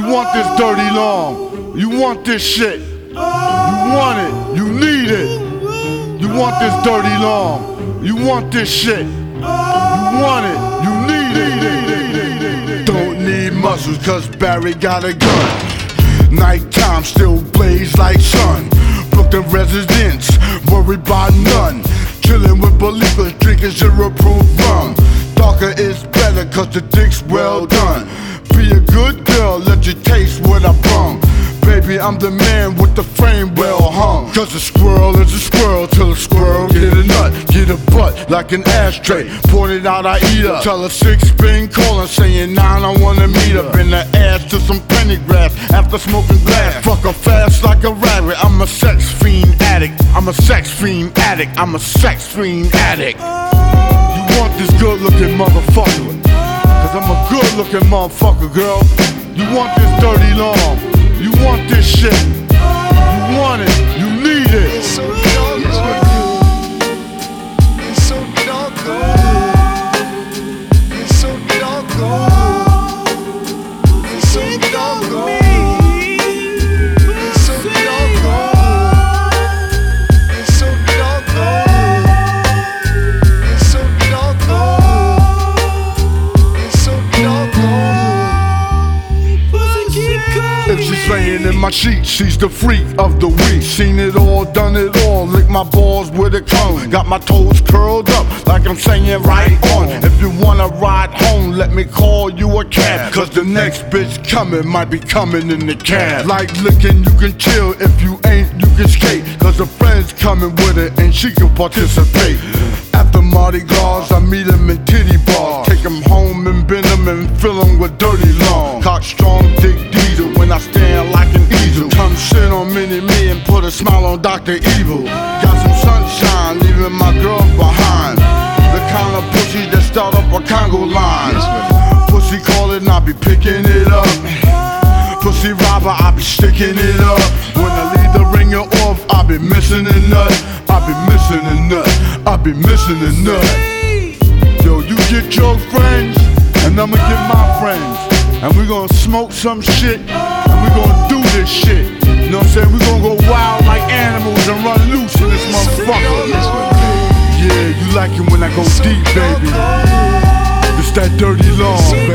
want this dirty long. You want this shit. You want it. You need it. You want this dirty long. You want this shit. You want it. You need it. Don't need muscles cause Barry got a gun. Nighttime still blaze like sun. Brooklyn residents, worried by none. Chillin' with believers, drinking zero-proof rum. Darker is better cause the dick's well done. Be a good girl, let you taste what I brung. Baby, I'm the man with the frame well hung. Cause a squirrel is a squirrel till a squirrel get a nut, get a butt like an ashtray. Pointed out, I eat her. Tell her 6 been calling, saying 9, I wanna meet her. Been the ass to some penny grass after smoking glass. Fuck her fast like a rabbit. I'm a sex fiend addict. I'm a sex fiend addict. I'm a sex fiend addict. You want this good looking motherfucker? Cause I'm a good looking motherfucker, girl. You want this dirty long. You want this shit. You want it. You need it. It's so dark. It's so dark. It's so dark. It's so dark. It's so dark. It's so dark. It's so dark. It's so dark. If she's laying in my sheets, she's the freak of the week. Seen it all, done it all, lick my balls with a comb. Got my toes curled up, like I'm saying right on. If you wanna ride home, let me call you a cab. Cause the next bitch coming might be coming in the cab. Like licking, you can chill, if you ain't, you can skate. Cause a friend's coming with it and she can participate. After Mardi Gras, I meet him in titty bars. Take him home and bend him and fill him with dirty long. Cock strong, dick diesel, when I stand like an easel. Come sit on Mini-Me and put a smile on Dr. Evil. Got some sunshine, leaving my girl behind. The kind of pussy that start up a Congo line. Pussy calling, I be picking it up. Pussy robber, I be sticking it up. When I leave the ringer off, I be missing a nut. I be missing a nut. I be missing a nut. Yo, you get your friends, and I'ma get my friends. And we gonna smoke some shit, and we gonna do this shit. You know what I'm saying? We gonna go wild like animals and run loose in this motherfucker. Yeah, you like it when I go deep, baby. It's that dirty long.